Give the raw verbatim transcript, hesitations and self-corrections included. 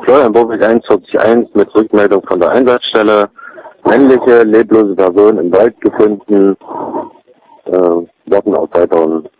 Florian Bobig einundvierzig eins mit Rückmeldung von der Einsatzstelle. Männliche, leblose Person im Wald gefunden. Äh, warten auf weiteren